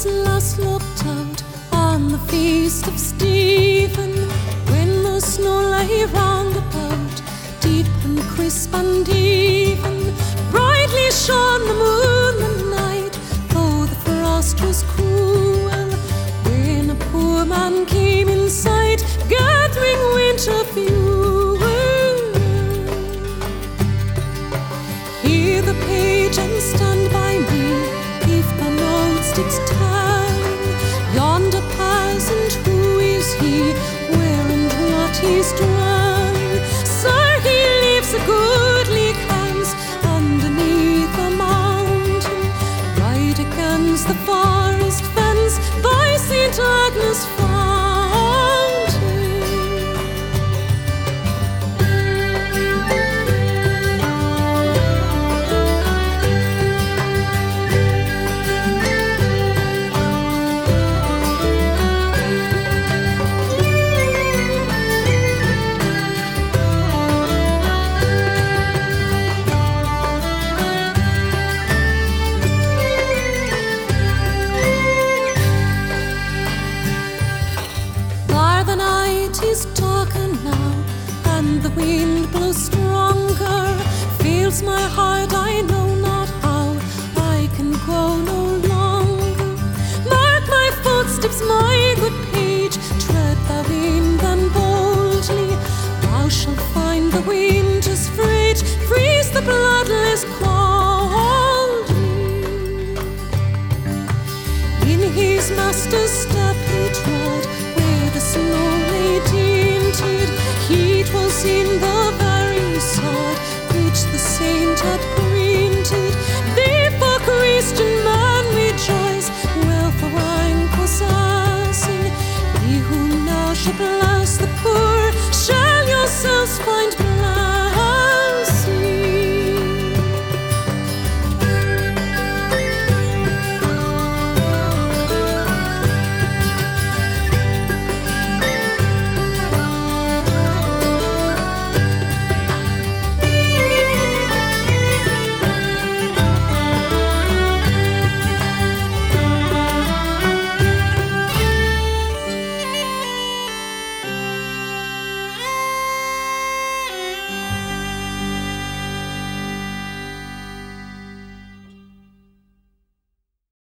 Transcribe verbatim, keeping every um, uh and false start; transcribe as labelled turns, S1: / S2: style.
S1: eyes last looked out on the feast of Stephen, when the snow lay round about, deep and crisp and even, brightly shone the moon the night, though the frost was cruel, when a poor man came in sight, gathering winter fuel. Hear the page and stand by me, if thou know'st its telling, yonder peasant, who is he, where and what he's dwelling? Sir, he lives a goodly clans underneath a mountain, right against the forest fence by Saint Agnes' fountain. Is darker now, and the wind blows stronger, fills my heart, I know not how, I can go no longer. Mark my footsteps, my good page, tread thou in them boldly, thou shalt find the winter's freight freeze the bloodless coldly. In his master's